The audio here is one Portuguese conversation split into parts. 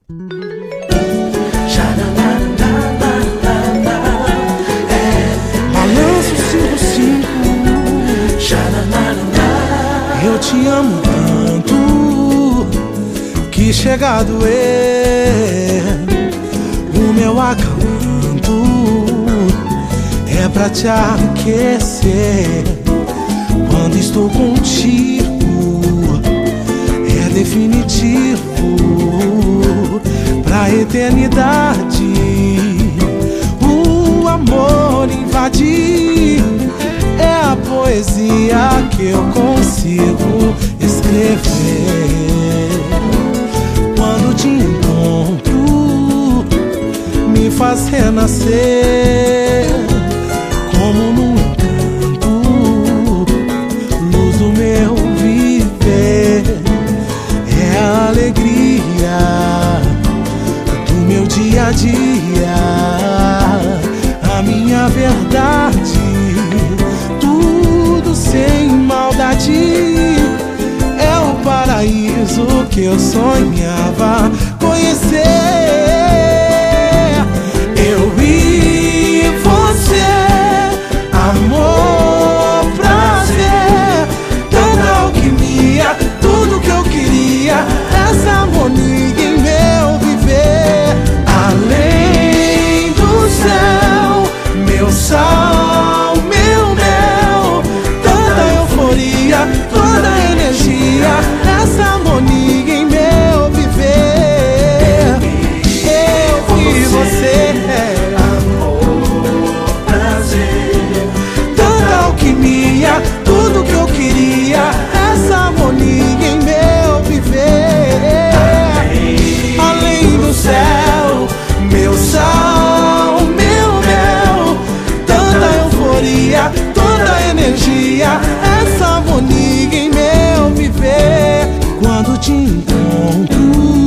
Balanço 55. Eu te amo tanto que chega a doer. O meu acalanto é pra te aquecer. Quando estou contigo é definitivo pra eternidade. O amor invadir é a poesia que eu consigo escrever. Quando te encontro, me faz renascer como num encanto, luz do meu viver. É a alegria do meu dia a dia, a minha verdade, tudo sem maldade. É o paraíso que eu sonhava conhecer. Eu e você, amor, prazer, tanta alquimia, tudo que eu queria, essa harmonia em meu viver. Além do céu, meu sal, meu mel, tanta euforia, toda energia, essa harmonia em meu viver. Eu e você, amor, prazer, tanta alquimia, tudo que eu queria, essa harmonia em meu viver. Além do céu, meu sal, meu mel, tanta euforia, toda energia, essa harmonia em meu viver. Quando te encontro,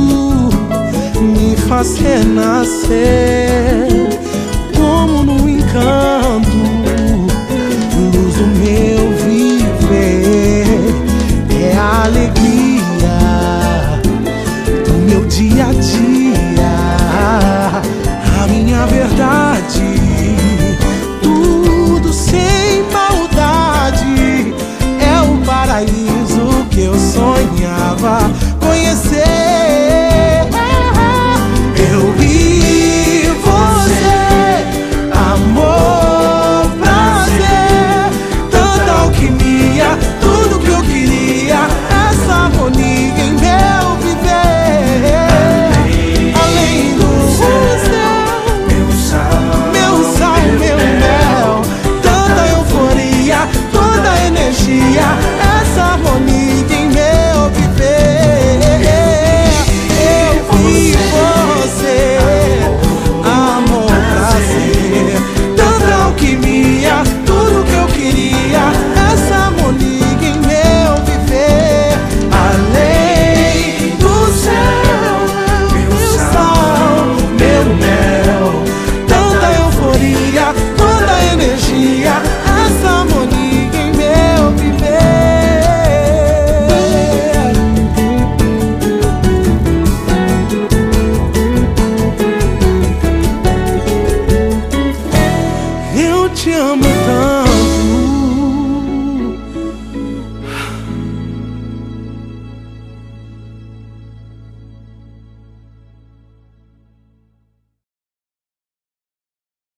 me faz renascer como num encanto, luz do meu viver. É a alegria do meu dia a dia,